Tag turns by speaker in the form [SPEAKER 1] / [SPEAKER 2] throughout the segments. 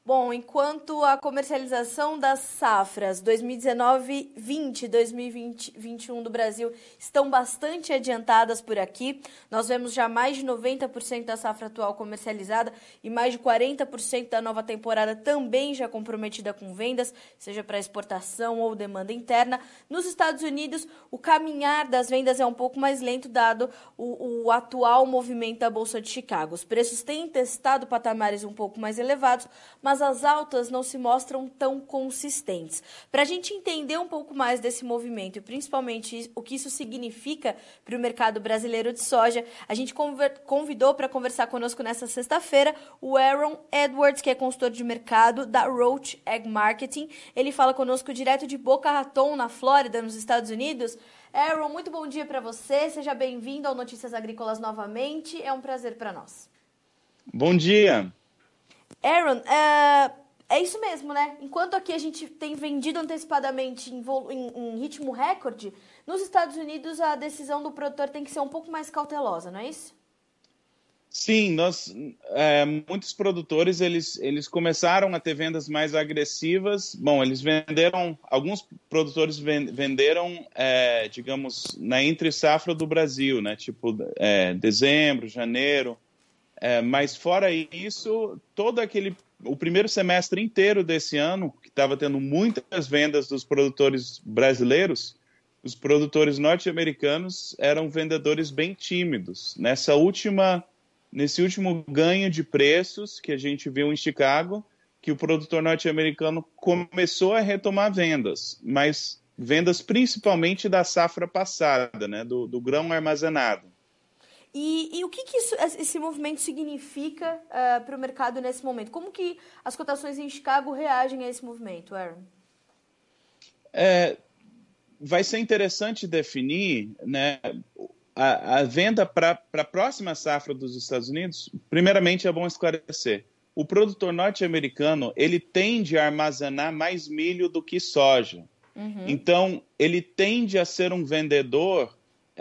[SPEAKER 1] Bom, enquanto a comercialização das safras 2019-20, 2020-21 do Brasil estão bastante adiantadas por aqui, nós vemos já mais de 90% da safra atual comercializada e mais de 40% da nova temporada também já comprometida com vendas, seja para exportação ou demanda interna. Nos Estados Unidos, o caminhar das vendas é um pouco mais lento, dado o atual movimento da Bolsa de Chicago. Os preços têm testado patamares um pouco mais elevados, mas as altas não se mostram tão consistentes. Para a gente entender um pouco mais desse movimento e principalmente o que isso significa para o mercado brasileiro de soja, a gente convidou para conversar conosco nesta sexta-feira o Aaron Edwards, que é consultor de mercado da Roach Ag Marketing. Ele fala conosco direto de Boca Raton, na Flórida, nos Estados Unidos. Aaron, muito bom dia para você. Seja bem-vindo ao Notícias Agrícolas novamente. É um prazer para nós.
[SPEAKER 2] Bom dia.
[SPEAKER 1] Aaron, é isso mesmo, né? Enquanto aqui a gente tem vendido antecipadamente em ritmo recorde, nos Estados Unidos a decisão do produtor tem que ser um pouco mais cautelosa, não é isso?
[SPEAKER 2] Sim, muitos produtores eles começaram a ter vendas mais agressivas. Bom, alguns produtores venderam, digamos, na entre safra do Brasil, né? Tipo, dezembro, janeiro. Mas fora isso, o primeiro semestre inteiro desse ano, que estava tendo muitas vendas dos produtores brasileiros, os produtores norte-americanos eram vendedores bem tímidos. Nesse último ganho de preços que a gente viu em Chicago, que o produtor norte-americano começou a retomar vendas, mas vendas principalmente da safra passada, né, do grão armazenado.
[SPEAKER 1] E o que esse movimento significa para o mercado nesse momento? Como que as cotações em Chicago reagem a esse movimento, Aaron?
[SPEAKER 2] Vai ser interessante definir, né, a venda para a próxima safra dos Estados Unidos. Primeiramente, é bom esclarecer. O produtor norte-americano, ele tende a armazenar mais milho do que soja. Uhum. Então, ele tende a ser um vendedor...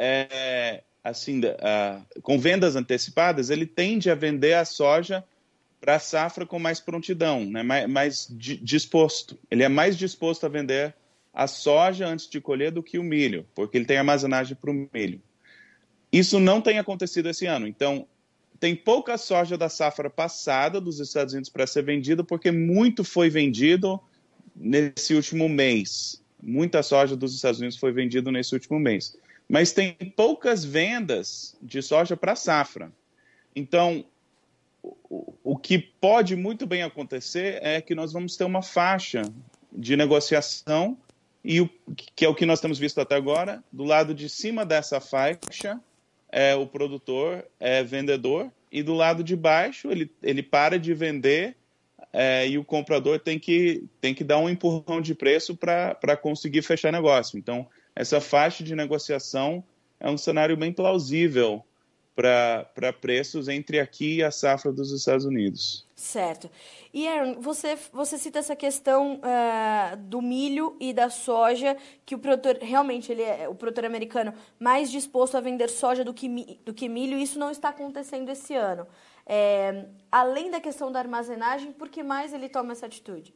[SPEAKER 2] com vendas antecipadas, ele tende a vender a soja para a safra com mais prontidão, né? mais disposto. Ele é mais disposto a vender a soja antes de colher do que o milho, porque ele tem armazenagem para o milho. Isso não tem acontecido esse ano. Então, tem pouca soja da safra passada dos Estados Unidos para ser vendida, porque muito foi vendido nesse último mês. Muita soja dos Estados Unidos foi vendida nesse último mês. Mas tem poucas vendas de soja para safra. Então, o que pode muito bem acontecer é que nós vamos ter uma faixa de negociação, que é o que nós temos visto até agora. Do lado de cima dessa faixa, o produtor é vendedor, e do lado de baixo ele para de vender, e o comprador tem que dar um empurrão de preço para conseguir fechar negócio. Então, essa faixa de negociação é um cenário bem plausível para preços entre aqui e a safra dos Estados Unidos.
[SPEAKER 1] Certo. E, Aaron, você cita essa questão do milho e da soja, que o produtor, realmente, ele é o produtor americano mais disposto a vender soja do que milho, e isso não está acontecendo esse ano. Além da questão da armazenagem, por que mais ele toma essa atitude?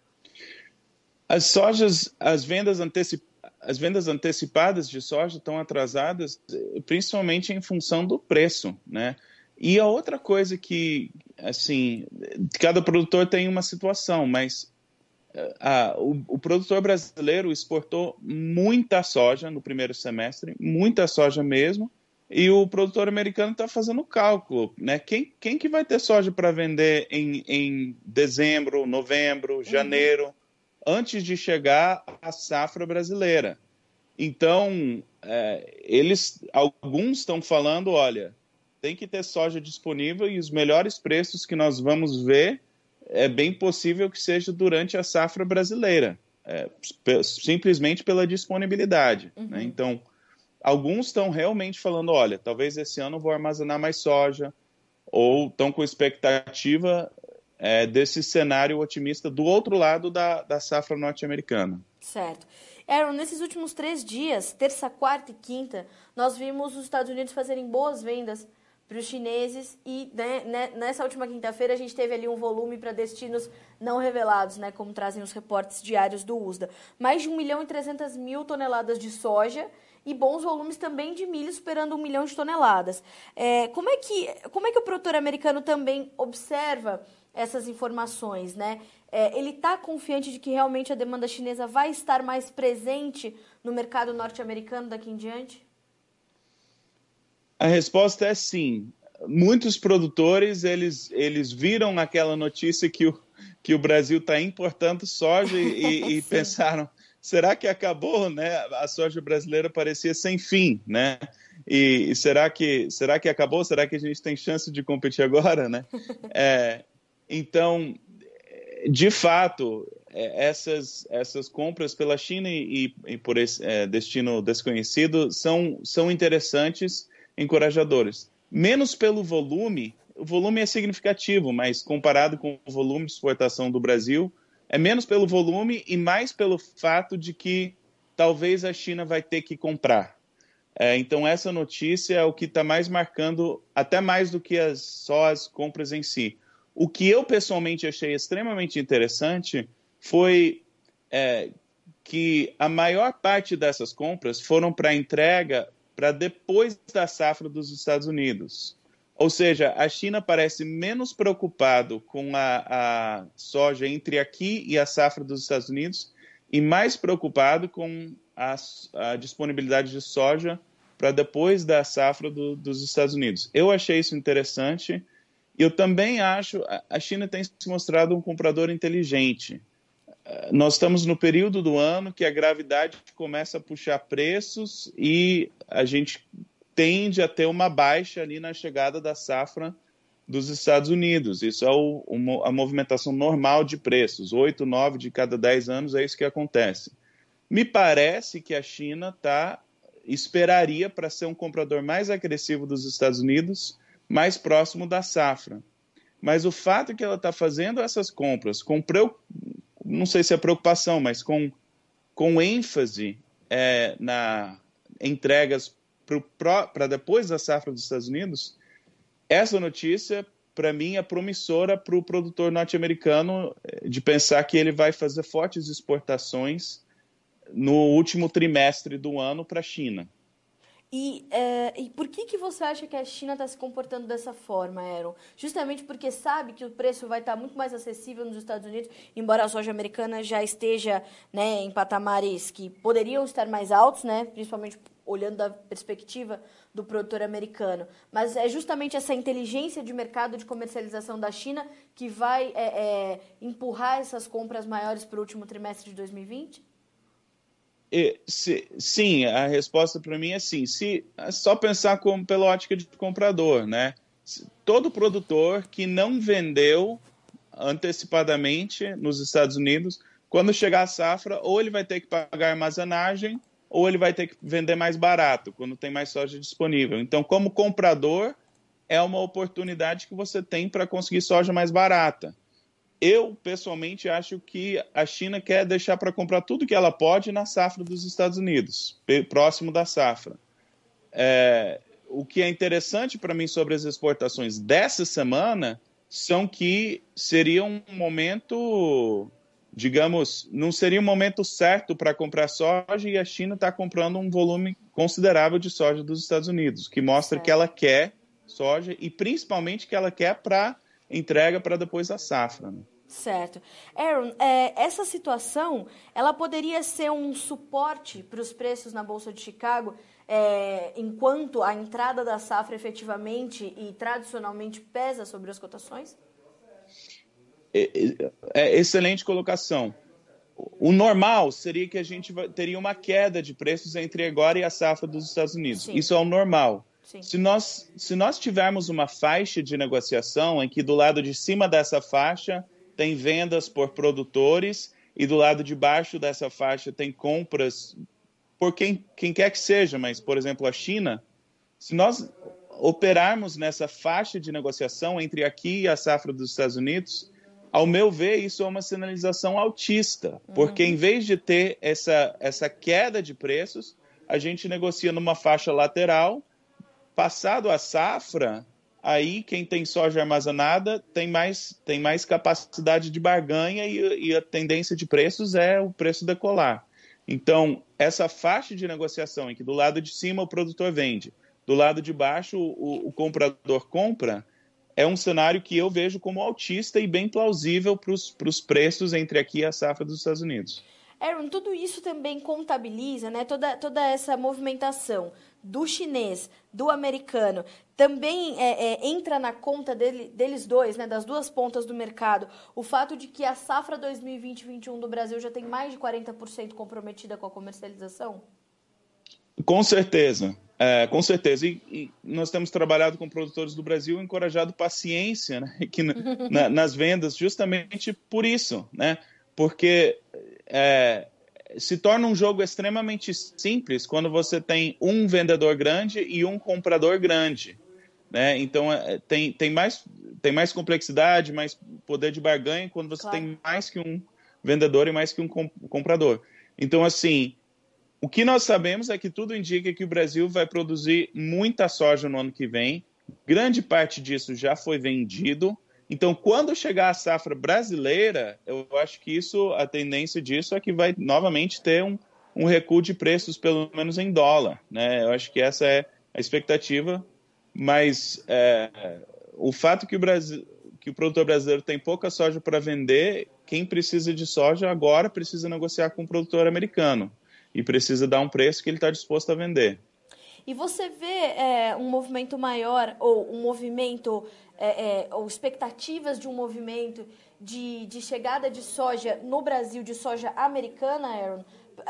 [SPEAKER 2] As vendas antecipadas de soja estão atrasadas principalmente em função do preço, né? E a outra coisa que, assim, cada produtor tem uma situação, mas o produtor brasileiro exportou muita soja no primeiro semestre, muita soja mesmo, e o produtor americano está fazendo cálculo, né? Quem que vai ter soja para vender em dezembro, novembro, janeiro, antes de chegar à safra brasileira? Então, alguns estão falando, olha, tem que ter soja disponível, e os melhores preços que nós vamos ver é bem possível que seja durante a safra brasileira, simplesmente pela disponibilidade. Uhum. Né? Então, alguns estão realmente falando, olha, talvez esse ano eu vou armazenar mais soja, ou estão com expectativa desse cenário otimista do outro lado da safra norte-americana.
[SPEAKER 1] Certo. Aaron, nesses últimos 3 dias, terça, quarta e quinta, nós vimos os Estados Unidos fazerem boas vendas para os chineses e nessa última quinta-feira a gente teve ali um volume para destinos não revelados, né, como trazem os reportes diários do USDA. Mais de 1.300.000 toneladas de soja e bons volumes também de milho, superando 1 milhão de toneladas. Como é que o produtor americano também observa essas informações, né? Ele está confiante de que realmente a demanda chinesa vai estar mais presente no mercado norte-americano daqui em diante?
[SPEAKER 2] A resposta é sim. Muitos produtores, eles viram aquela notícia que o Brasil está importando soja e pensaram, será que acabou, né? A soja brasileira parecia sem fim, né? E será que acabou? Será que a gente tem chance de competir agora, né? Então, de fato, essas compras pela China e por esse destino desconhecido são interessantes, encorajadoras. Menos pelo volume, o volume é significativo, mas comparado com o volume de exportação do Brasil, é menos pelo volume e mais pelo fato de que talvez a China vai ter que comprar. Então, essa notícia é o que está mais marcando, até mais do que só as compras em si. O que eu pessoalmente achei extremamente interessante foi que a maior parte dessas compras foram para entrega para depois da safra dos Estados Unidos. Ou seja, a China parece menos preocupado com a soja entre aqui e a safra dos Estados Unidos e mais preocupado com a disponibilidade de soja para depois da safra dos Estados Unidos. Eu achei isso interessante. E eu também acho que a China tem se mostrado um comprador inteligente. Nós estamos no período do ano que a gravidade começa a puxar preços e a gente tende a ter uma baixa ali na chegada da safra dos Estados Unidos. Isso é a movimentação normal de preços. 8, 9 de cada 10 anos é isso que acontece. Me parece que a China esperaria para ser um comprador mais agressivo dos Estados Unidos, mais próximo da safra. Mas o fato que ela está fazendo essas compras, não sei se é preocupação, mas com ênfase na entregas para depois da safra dos Estados Unidos, essa notícia, para mim, é promissora para o produtor norte-americano de pensar que ele vai fazer fortes exportações no último trimestre do ano para a China.
[SPEAKER 1] E por que você acha que a China está se comportando dessa forma, Aaron? Justamente porque sabe que o preço vai estar muito mais acessível nos Estados Unidos, embora a soja americana já esteja, né, em patamares que poderiam estar mais altos, né, principalmente olhando da perspectiva do produtor americano. Mas é justamente essa inteligência de mercado de comercialização da China que vai empurrar essas compras maiores para o último trimestre de 2020?
[SPEAKER 2] Sim, a resposta para mim é sim. É só pensar pela ótica de comprador, né? Todo produtor que não vendeu antecipadamente nos Estados Unidos, quando chegar a safra, ou ele vai ter que pagar armazenagem, ou ele vai ter que vender mais barato, quando tem mais soja disponível. Então, como comprador, é uma oportunidade que você tem para conseguir soja mais barata. Eu, pessoalmente, acho que a China quer deixar para comprar tudo que ela pode na safra dos Estados Unidos, próximo da safra. O que é interessante para mim sobre as exportações dessa semana são que seria um momento, digamos, não seria um momento certo para comprar soja e a China está comprando um volume considerável de soja dos Estados Unidos, que mostra que ela quer soja e principalmente que ela quer para entrega para depois da safra, né?
[SPEAKER 1] Certo. Aaron, essa situação, ela poderia ser um suporte para os preços na Bolsa de Chicago, enquanto a entrada da safra efetivamente e tradicionalmente pesa sobre as cotações?
[SPEAKER 2] Excelente colocação. O normal seria que a gente teria uma queda de preços entre agora e a safra dos Estados Unidos. Sim. Isso é o normal. Sim. Se nós tivermos uma faixa de negociação em que do lado de cima dessa faixa tem vendas por produtores e do lado de baixo dessa faixa tem compras por quem quer que seja, mas, por exemplo, a China, se nós operarmos nessa faixa de negociação entre aqui e a safra dos Estados Unidos, ao meu ver, isso é uma sinalização altista, porque em vez de ter essa queda de preços, a gente negocia numa faixa lateral. Passado a safra, aí quem tem soja armazenada tem mais capacidade de barganha e a tendência de preços é o preço decolar. Então, essa faixa de negociação em que do lado de cima o produtor vende, do lado de baixo o comprador compra, é um cenário que eu vejo como altista e bem plausível para os preços entre aqui e a safra dos Estados Unidos.
[SPEAKER 1] Aaron, tudo isso também contabiliza, né? Toda essa movimentação do chinês, do americano, também entra na conta deles dois, né? Das duas pontas do mercado, o fato de que a safra 2020-21 do Brasil já tem mais de 40% comprometida com a comercialização?
[SPEAKER 2] Com certeza. Com certeza. E nós temos trabalhado com produtores do Brasil, encorajado paciência, né, nas vendas, justamente por isso, né? Porque se torna um jogo extremamente simples quando você tem um vendedor grande e um comprador grande, né? Então, tem mais complexidade, mais poder de barganha quando você tem mais que um vendedor e mais que um comprador. Então, assim, o que nós sabemos é que tudo indica que o Brasil vai produzir muita soja no ano que vem. Grande parte disso já foi vendido. Então, quando chegar a safra brasileira, eu acho que a tendência disso é que vai novamente ter um recuo de preços, pelo menos em dólar, né? Eu acho que essa é a expectativa, mas o fato que o produtor brasileiro tem pouca soja para vender, quem precisa de soja agora precisa negociar com o produtor americano e precisa dar um preço que ele está disposto a vender.
[SPEAKER 1] E você vê um movimento maior, ou um movimento, ou expectativas de um movimento de chegada de soja no Brasil, de soja americana, Aaron?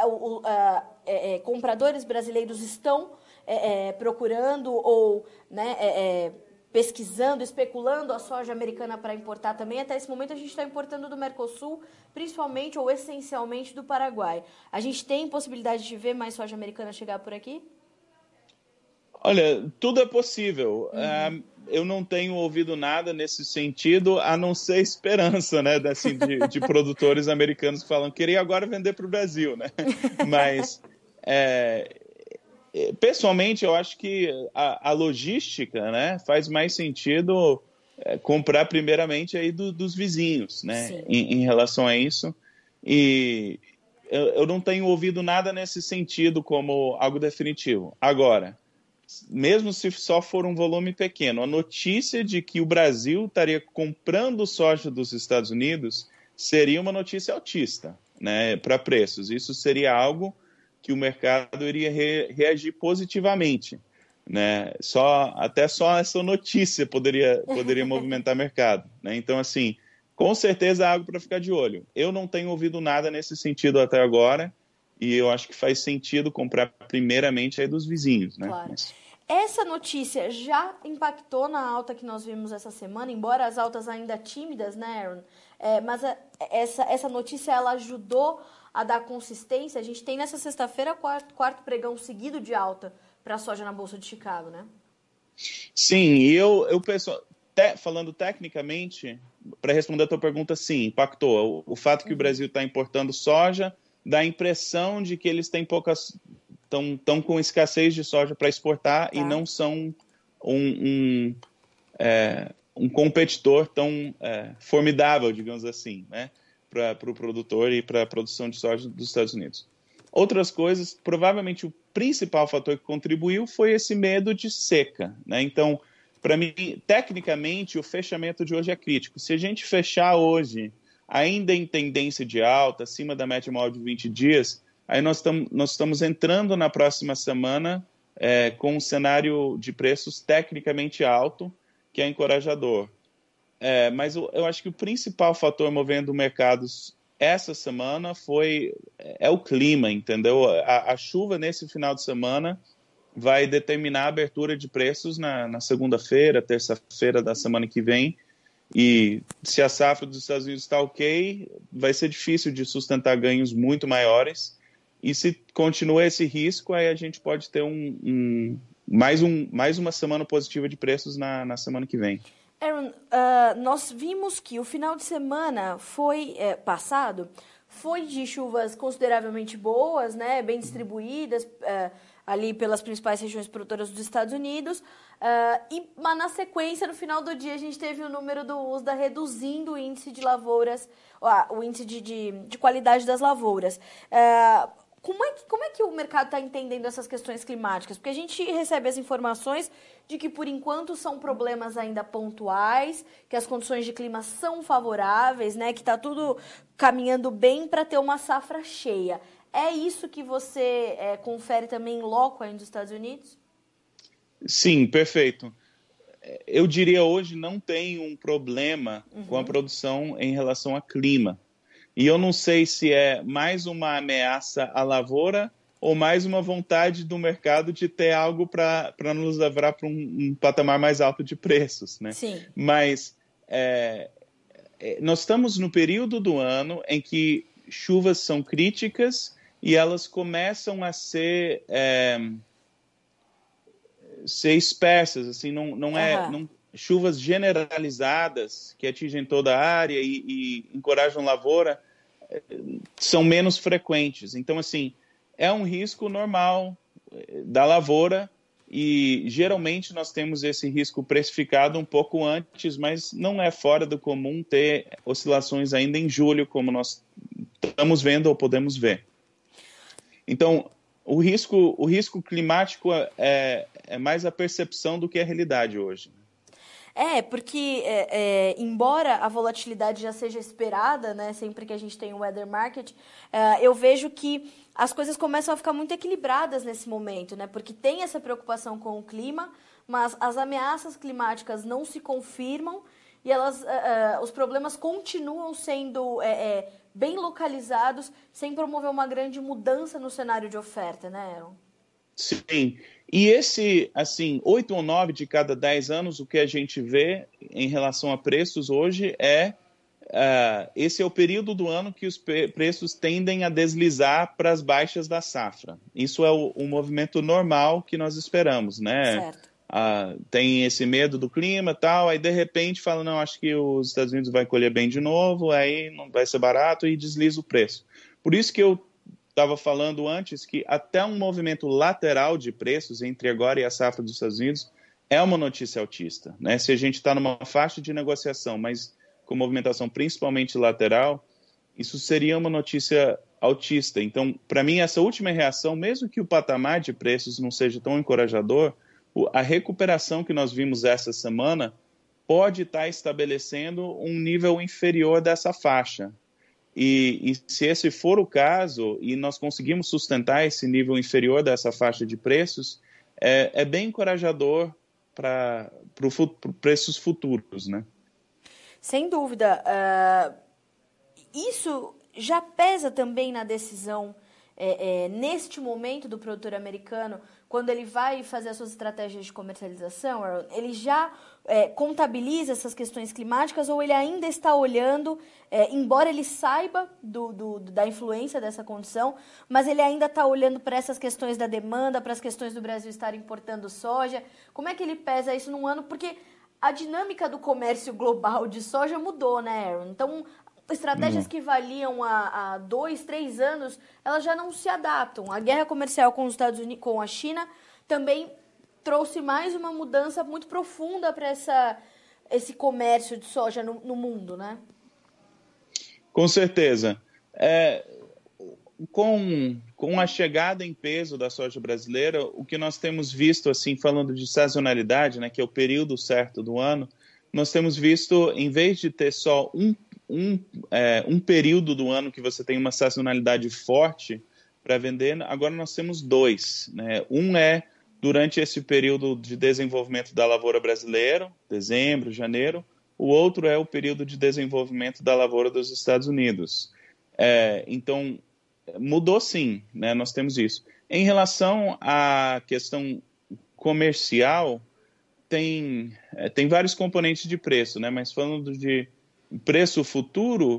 [SPEAKER 1] Compradores brasileiros estão procurando ou pesquisando, especulando a soja americana para importar também. Até esse momento a gente está importando do Mercosul, principalmente ou essencialmente do Paraguai. A gente tem possibilidade de ver mais soja americana chegar por aqui?
[SPEAKER 2] Olha, tudo é possível. Eu não tenho ouvido nada nesse sentido, a não ser esperança, né, assim, de produtores americanos que falam que queria agora vender para o Brasil, né? Mas, pessoalmente, eu acho que a logística, né, faz mais sentido comprar primeiramente aí dos vizinhos, né, em relação a isso. E eu não tenho ouvido nada nesse sentido como algo definitivo. Agora, mesmo se só for um volume pequeno, a notícia de que o Brasil estaria comprando soja dos Estados Unidos seria uma notícia altista, né, para preços. Isso seria algo que o mercado iria reagir positivamente, né? Até só essa notícia poderia movimentar o mercado, né? Então, assim, com certeza é algo para ficar de olho. Eu não tenho ouvido nada nesse sentido até agora, e eu acho que faz sentido comprar primeiramente aí dos vizinhos, né?
[SPEAKER 1] Claro. Essa notícia já impactou na alta que nós vimos essa semana, embora as altas ainda tímidas, né, Aaron? Mas essa notícia, ela ajudou a dar consistência. A gente tem nessa sexta-feira quarto pregão seguido de alta para a soja na Bolsa de Chicago, né?
[SPEAKER 2] Sim, e eu penso, falando tecnicamente, para responder a tua pergunta, sim, impactou. O fato que o Brasil está importando soja dá a impressão de que eles têm estão com escassez de soja para exportar e não são um competidor tão formidável, digamos assim, né, para o produtor e para a produção de soja dos Estados Unidos. Outras coisas, provavelmente o principal fator que contribuiu foi esse medo de seca, né? Então, para mim, tecnicamente, o fechamento de hoje é crítico. Se a gente fechar hoje ainda em tendência de alta, acima da média móvel de 20 dias, aí nós estamos entrando na próxima semana com um cenário de preços tecnicamente alto, que é encorajador. Mas eu acho que o principal fator movendo mercados essa semana é o clima, entendeu? A chuva nesse final de semana vai determinar a abertura de preços na segunda-feira, terça-feira da semana que vem. E se a safra dos Estados Unidos está ok, vai ser difícil de sustentar ganhos muito maiores. E se continua esse risco, aí a gente pode ter mais uma semana positiva de preços na semana que vem.
[SPEAKER 1] Aaron, nós vimos que o final de semana passado foi de chuvas consideravelmente boas, né, bem distribuídas ali pelas principais regiões produtoras dos Estados Unidos, mas na sequência, no final do dia, a gente teve o número do USDA reduzindo o índice de lavouras, o índice de qualidade das lavouras. Como é que o mercado está entendendo essas questões climáticas? Porque a gente recebe as informações de que, por enquanto, são problemas ainda pontuais, que as condições de clima são favoráveis, né, que está tudo caminhando bem para ter uma safra cheia. É isso que você confere também em loco aí nos Estados Unidos?
[SPEAKER 2] Sim, perfeito. Eu diria hoje não tem um problema com a produção em relação ao clima. E eu não sei se é mais uma ameaça à lavoura ou mais uma vontade do mercado de ter algo para nos levar para um patamar mais alto de preços, né?
[SPEAKER 1] Sim.
[SPEAKER 2] Mas nós estamos no período do ano em que chuvas são críticas e elas começam a ser dispersas, assim, não chuvas generalizadas que atingem toda a área e encorajam lavoura são menos frequentes. Então, assim, é um risco normal da lavoura e geralmente nós temos esse risco precificado um pouco antes, mas não é fora do comum ter oscilações ainda em julho, como nós estamos vendo ou podemos ver. Então, o risco climático é mais a percepção do que a realidade hoje.
[SPEAKER 1] Porque embora a volatilidade já seja esperada, né, sempre que a gente tem um weather market, eu vejo que as coisas começam a ficar muito equilibradas nesse momento, né, porque tem essa preocupação com o clima, mas as ameaças climáticas não se confirmam e os problemas continuam sendo bem localizados, sem promover uma grande mudança no cenário de oferta, né, Aaron?
[SPEAKER 2] Sim, e esse, assim, 8 ou 9 de cada 10 anos, o que a gente vê em relação a preços hoje esse é o período do ano que os preços tendem a deslizar para as baixas da safra. Isso é o movimento normal que nós esperamos, né?
[SPEAKER 1] Certo.
[SPEAKER 2] Tem esse medo do clima e tal, aí de repente fala, não, acho que os Estados Unidos vai colher bem de novo, aí não vai ser barato e desliza o preço. Por isso que eu estava falando antes que até um movimento lateral de preços entre agora e a safra dos Estados Unidos é uma notícia altista, né? Se a gente está numa faixa de negociação, mas com movimentação principalmente lateral, isso seria uma notícia altista. Então, para mim, essa última reação, mesmo que o patamar de preços não seja tão encorajador, a recuperação que nós vimos essa semana pode estar estabelecendo um nível inferior dessa faixa. E se esse for o caso, e nós conseguimos sustentar esse nível inferior dessa faixa de preços, é bem encorajador para preços futuros, né?
[SPEAKER 1] Sem dúvida. Isso já pesa também na decisão, neste momento, do produtor americano, quando ele vai fazer as suas estratégias de comercialização, ele já contabiliza essas questões climáticas ou ele ainda está olhando, embora ele saiba da influência dessa condição, mas ele ainda está olhando para essas questões da demanda, para as questões do Brasil estar importando soja. Como é que ele pesa isso num ano? Porque a dinâmica do comércio global de soja mudou, né, Aaron? Então, estratégias que valiam há 2, 3 anos, elas já não se adaptam. A guerra comercial com os Estados Unidos, com a China, também trouxe mais uma mudança muito profunda para esse comércio de soja no mundo, né?
[SPEAKER 2] Com certeza. Com a chegada em peso da soja brasileira, o que nós temos visto, assim, falando de sazonalidade, né, que é o período certo do ano, nós temos visto, em vez de ter só um período do ano que você tem uma sazonalidade forte para vender, agora nós temos 2. Né? Um é durante esse período de desenvolvimento da lavoura brasileira, dezembro, janeiro. O outro é o período de desenvolvimento da lavoura dos Estados Unidos. Então, mudou sim, né? Nós temos isso. Em relação à questão comercial, tem vários componentes de preço, né? Mas falando de preço futuro,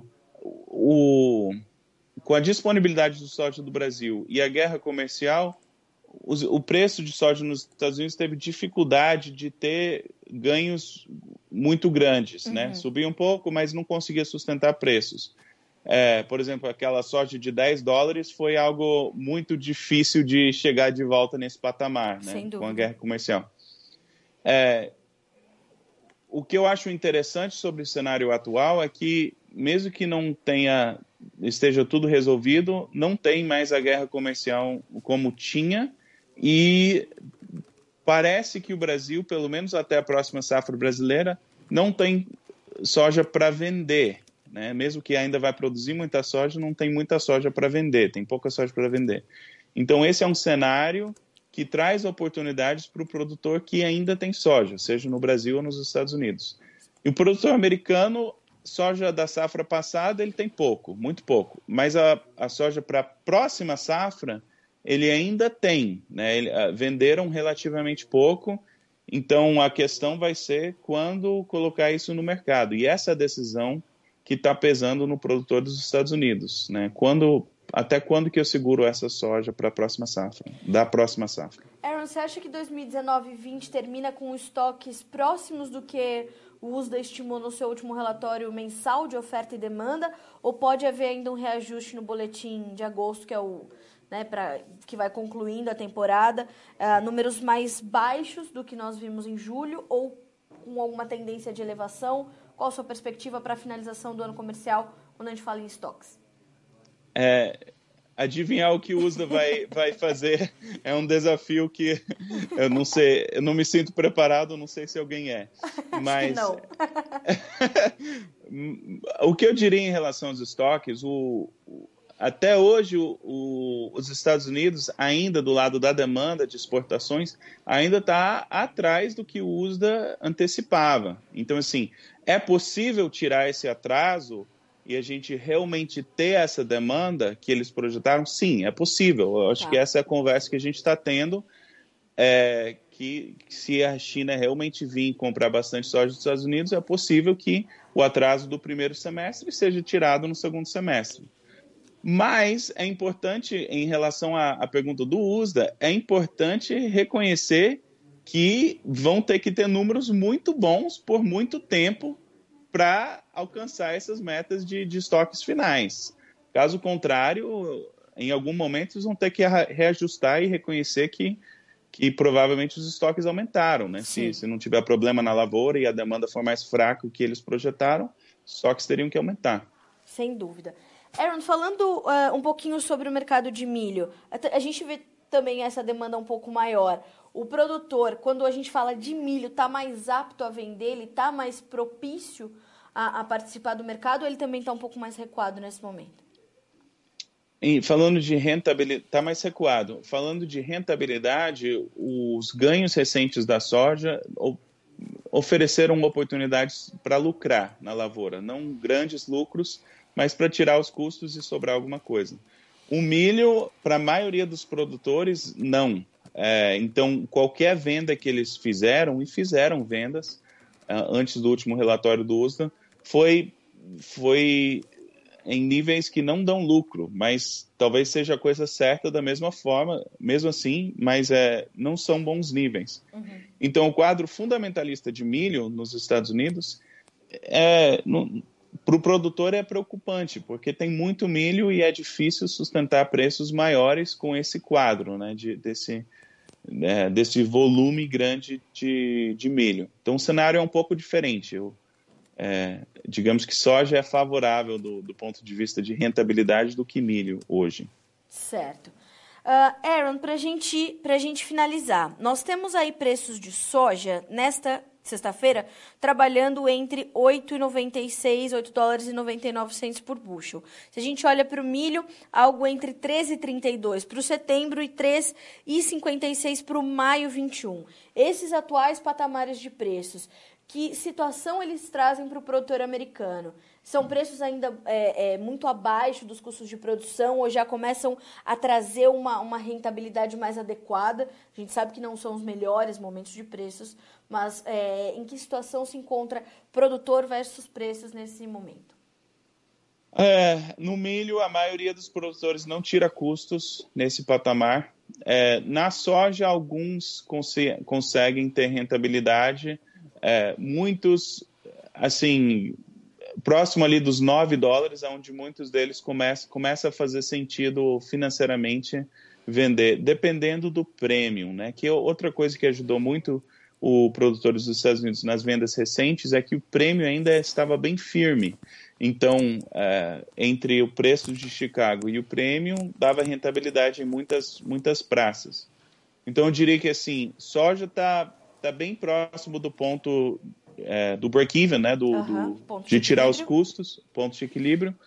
[SPEAKER 2] com a disponibilidade de soja do Brasil e a guerra comercial, o preço de soja nos Estados Unidos teve dificuldade de ter ganhos muito grandes, né? Subia um pouco, mas não conseguia sustentar preços. Por exemplo, aquela soja de $10 foi algo muito difícil de chegar de volta nesse patamar, né?
[SPEAKER 1] Sem dúvida.
[SPEAKER 2] Com a guerra comercial. O que eu acho interessante sobre o cenário atual é que, mesmo que esteja tudo resolvido, não tem mais a guerra comercial como tinha, e parece que o Brasil, pelo menos até a próxima safra brasileira, não tem soja para vender, né? Mesmo que ainda vai produzir muita soja, não tem muita soja para vender, tem pouca soja para vender. Então, esse é um cenário que traz oportunidades para o produtor que ainda tem soja, seja no Brasil ou nos Estados Unidos. E o produtor americano, soja da safra passada, ele tem pouco, muito pouco. Mas a soja para a próxima safra, ele ainda tem, né? Venderam relativamente pouco, então a questão vai ser quando colocar isso no mercado. E essa é a decisão que está pesando no produtor dos Estados Unidos, né? Até quando que eu seguro essa soja para a próxima safra, da próxima safra?
[SPEAKER 1] Aaron, você acha que 2019 e 20 termina com estoques próximos do que o USDA estimou no seu último relatório mensal de oferta e demanda, ou pode haver ainda um reajuste no boletim de agosto, que é que vai concluindo a temporada, números mais baixos do que nós vimos em julho, ou com alguma tendência de elevação? Qual a sua perspectiva para a finalização do ano comercial quando a gente fala em estoques?
[SPEAKER 2] Adivinhar o que o USDA vai fazer é um desafio que eu não sei, eu não me sinto preparado, não sei se alguém é. Mas
[SPEAKER 1] acho que
[SPEAKER 2] não. O que eu diria em relação aos estoques, até hoje os Estados Unidos, ainda do lado da demanda de exportações, ainda está atrás do que o USDA antecipava. Então, assim, é possível tirar esse atraso e a gente realmente ter essa demanda que eles projetaram? Sim, é possível. Eu acho que essa é a conversa que a gente está tendo, que se a China realmente vir comprar bastante soja dos Estados Unidos, é possível que o atraso do primeiro semestre seja tirado no segundo semestre. Mas é importante, em relação à pergunta do USDA, é importante reconhecer que vão ter que ter números muito bons por muito tempo para alcançar essas metas de estoques finais. Caso contrário, em algum momento eles vão ter que reajustar e reconhecer que provavelmente os estoques aumentaram, né? Se não tiver problema na lavoura e a demanda for mais fraca do que eles projetaram, os estoques teriam que aumentar.
[SPEAKER 1] Sem dúvida. Aaron, falando um pouquinho sobre o mercado de milho, a gente vê também essa demanda um pouco maior. O produtor, quando a gente fala de milho, está mais apto a vender, ele está mais propício a participar do mercado, ou ele também está um pouco mais recuado nesse momento?
[SPEAKER 2] Falando de rentabilidade, está mais recuado. Falando de rentabilidade, os ganhos recentes da soja ofereceram oportunidades para lucrar na lavoura. Não grandes lucros, mas para tirar os custos e sobrar alguma coisa. O milho, para a maioria dos produtores, não. Então, qualquer venda que eles fizeram, e fizeram vendas antes do último relatório do USDA, foi em níveis que não dão lucro, mas talvez seja a coisa certa da mesma forma, mesmo assim, mas não são bons níveis. Uhum. Então, o quadro fundamentalista de milho nos Estados Unidos, para o produtor é preocupante, porque tem muito milho e é difícil sustentar preços maiores com esse quadro, né, desse volume grande de milho. Então, o cenário é um pouco diferente. Digamos que soja é favorável do ponto de vista de rentabilidade do que milho hoje.
[SPEAKER 1] Certo. Aaron, para a gente finalizar, nós temos aí preços de soja nesta sexta-feira trabalhando entre $8,96 e $8,99 por bushel. Se a gente olha para o milho, algo entre 13,32 para o setembro e 3,56 para o maio 21. Esses atuais patamares de preços, que situação eles trazem para o produtor americano? São preços ainda muito abaixo dos custos de produção ou já começam a trazer uma rentabilidade mais adequada? A gente sabe que não são os melhores momentos de preços, mas em que situação se encontra produtor versus preços nesse momento?
[SPEAKER 2] No milho, a maioria dos produtores não tira custos nesse patamar. Na soja, alguns conseguem ter rentabilidade. Muitos, assim, próximo ali dos $9, onde muitos deles começa a fazer sentido financeiramente vender, dependendo do premium, né? Que outra coisa que ajudou muito o produtores dos Estados Unidos nas vendas recentes é que o prêmio ainda estava bem firme. Então, entre o preço de Chicago e o premium, dava rentabilidade em muitas praças. Então, eu diria que, assim, soja está bem próximo do ponto do break-even, né? De tirar os custos, ponto de equilíbrio,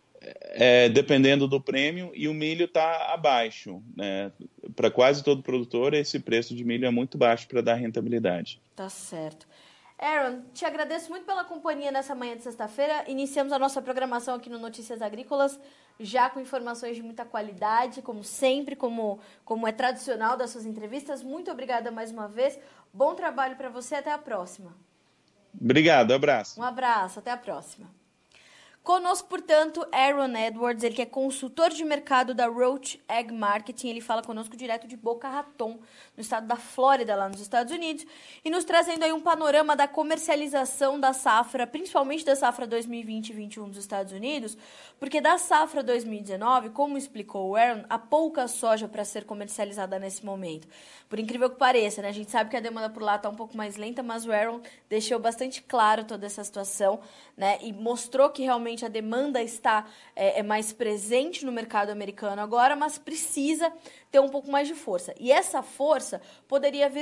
[SPEAKER 2] dependendo do prêmio, e o milho está abaixo, né? Para quase todo produtor, esse preço de milho é muito baixo para dar rentabilidade.
[SPEAKER 1] Tá certo. Aaron, te agradeço muito pela companhia nessa manhã de sexta-feira. Iniciamos a nossa programação aqui no Notícias Agrícolas, já com informações de muita qualidade, como sempre, como é tradicional das suas entrevistas. Muito obrigada mais uma vez. Bom trabalho para você. Até a próxima.
[SPEAKER 2] Obrigado. Abraço.
[SPEAKER 1] Um abraço. Até a próxima. Conosco, portanto, Aaron Edwards, ele que é consultor de mercado da Roach Ag Marketing. Ele fala conosco direto de Boca Raton, no estado da Flórida, lá nos Estados Unidos, e nos trazendo aí um panorama da comercialização da safra, principalmente da safra 2020-21 dos Estados Unidos, porque da safra 2019, como explicou o Aaron, há pouca soja para ser comercializada nesse momento. Por incrível que pareça, né? A gente sabe que a demanda por lá está um pouco mais lenta, mas o Aaron deixou bastante claro toda essa situação, né? E mostrou que realmente a demanda está mais presente no mercado americano agora, mas precisa ter um pouco mais de força. E essa força poderia vir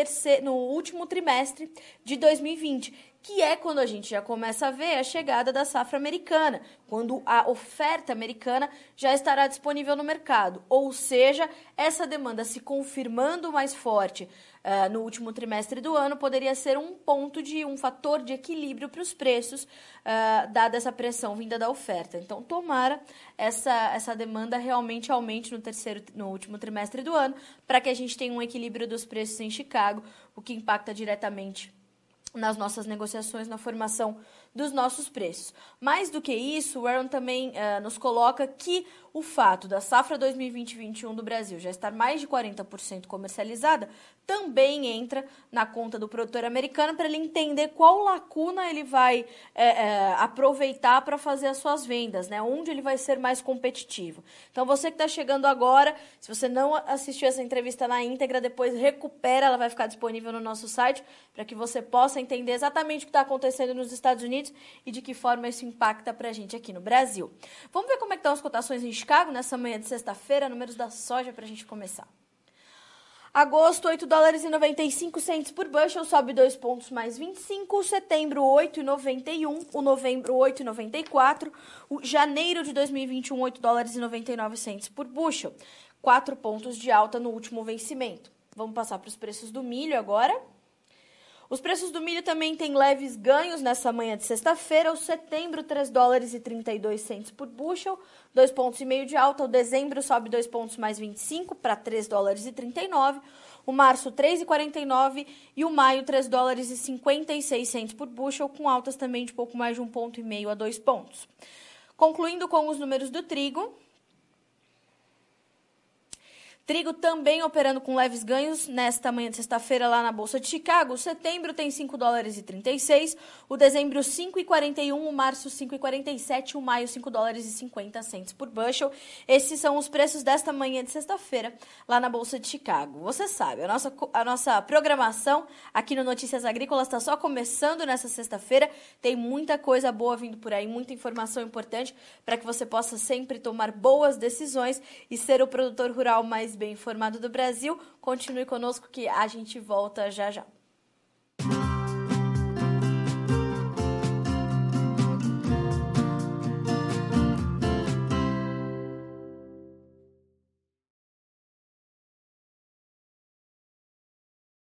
[SPEAKER 1] no último trimestre de 2020, que é quando a gente já começa a ver a chegada da safra americana, quando a oferta americana já estará disponível no mercado. Ou seja, essa demanda se confirmando mais forte no último trimestre do ano poderia ser um fator de equilíbrio para os preços, dada essa pressão vinda da oferta. Então, tomara essa demanda realmente aumente no último trimestre do ano, para que a gente tenha um equilíbrio dos preços em Chicago, o que impacta diretamente nas nossas negociações, na formação dos nossos preços. Mais do que isso, o Aaron também nos coloca que o fato da safra 2020-21 do Brasil já estar mais de 40% comercializada também entra na conta do produtor americano para ele entender qual lacuna ele vai aproveitar para fazer as suas vendas, né? Onde ele vai ser mais competitivo. Então, você que está chegando agora, se você não assistiu essa entrevista na íntegra, depois recupera, ela vai ficar disponível no nosso site para que você possa entender exatamente o que está acontecendo nos Estados Unidos e de que forma isso impacta para a gente aqui no Brasil. Vamos ver como é que estão as cotações em Chicago nessa manhã de sexta-feira, números da soja para a gente começar. Agosto, $8,95 por bushel, sobe 2 pontos mais 25. Setembro, 8,91. O novembro, 8,94. O janeiro de 2021, $8,99 por bushel. 4 pontos de alta no último vencimento. Vamos passar para os preços do milho agora. Os preços do milho também têm leves ganhos nessa manhã de sexta-feira. O setembro, $3,32 por bushel, 2,5 pontos de alta. O dezembro sobe 2 pontos mais 25 para $3,39. O março, $3,49. E o maio, $3,56 por bushel, com altas também de pouco mais de 1,5 ponto a 2 pontos. Concluindo com os números do trigo. Trigo também operando com leves ganhos nesta manhã de sexta-feira lá na Bolsa de Chicago. O setembro tem $5,36, o dezembro 5,41, o março 5,47, o maio $5,50 por bushel. Esses são os preços desta manhã de sexta-feira lá na Bolsa de Chicago. Você sabe, a nossa programação aqui no Notícias Agrícolas está só começando nessa sexta-feira. Tem muita coisa boa vindo por aí, muita informação importante para que você possa sempre tomar boas decisões e ser o produtor rural mais bem informado do Brasil. Continue conosco que a gente volta já já.